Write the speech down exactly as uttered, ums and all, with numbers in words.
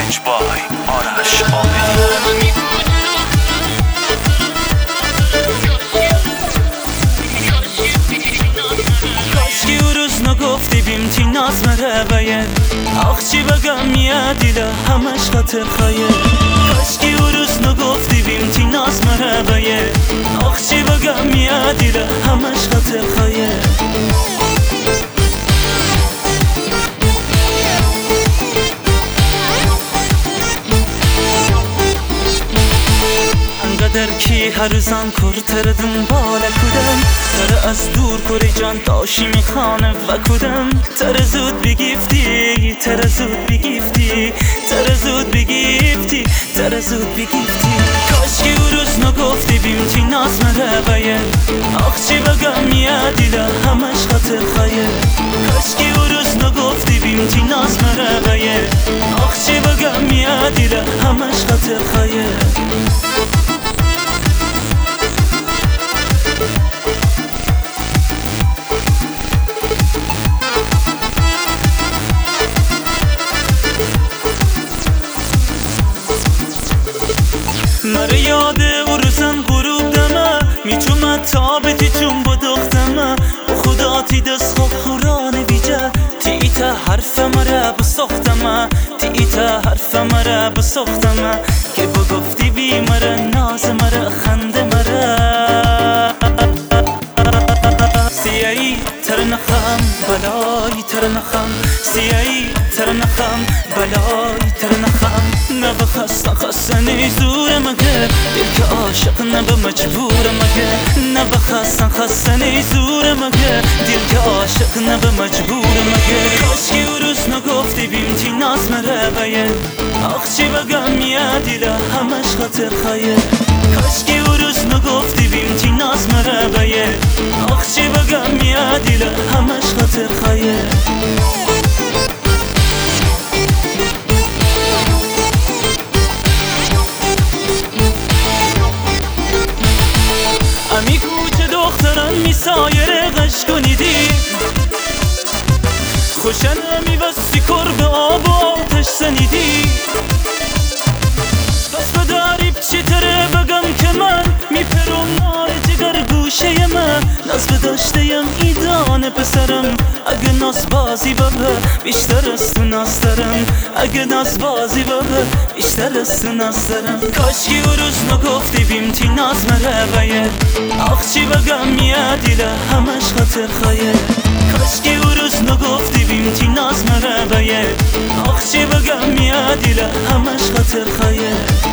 چالنج بای آرش عابدی. کاشکی او روز نگفتی بیم تی ناز مره باید آخ چی بگم یه دیله همش خاطر خواهی. کاشکی او روز نگفتی بیم تی ناز مره باید آخ چی بگم یه دیله همش خاطر خواهی. انقدر کی هر روزم کرتر دنبال کدم تر از دور کری جان داشی میخانه و کدم تر زود بگیفتی تر زود بگیفتی تر زود بگیفتی تر زود بگیفتی. کاشکی او روز نگفتی بیم تی ناز مره باید آخ چی بگم یه دیله همش خاطر خواهی. کاشکی او روز نگفتی بیم تی ناز مره باید آخ چی بگم یه دیله همش خاطر خواهی. مره یاد او روزن غروب دمه میتومد تا بتی چون با دختمه و خدا تی دست خواب خورانه بیجه تی ایتا حرف مره بساختمه تی ایتا حرف مره بساختمه که بگفتی بی مره ناز مره خنده مره سیایی تر نخم بلایی تر نخم سیایی تر نخم بلایی تر نخم نبا خستن خستنی زور مگه دل که عاشق نبا مجبور مگه نبا خستن خستنی زور مگه دل که عاشق نبا مجبور مگه. کاشکی او روز نگفتی بیم تی ناز مره باید آخ چی بگم یه دیله همش خاطر خواهی. کاشکی او روز نگفتی بیم تی ناز مره باید آخ چی بگم یه دیله همش خاطر خواهی. امی کوچه دختران می سایره غش کنیدی خوشن می وستی کرب آب و آتش سنیدی بس بداری چی تره بگم که من می پرم نار جگر گوشه من ناز بداشتیم ایدان پسرم اگه ناز بازی بابه بیشتر از تو ناز دارم اگه ناز بازی بابه بیشتر از تو ناز دارم. کاشکی او روز نگفتی بیم تی ناز مره باید آخ چی بگم یه دیله همش خاطر خواهی. کاشکی او روز نگفتی بیم تی ناز مره باید آخ چی بگم یه دیله همش خاطر خواهی.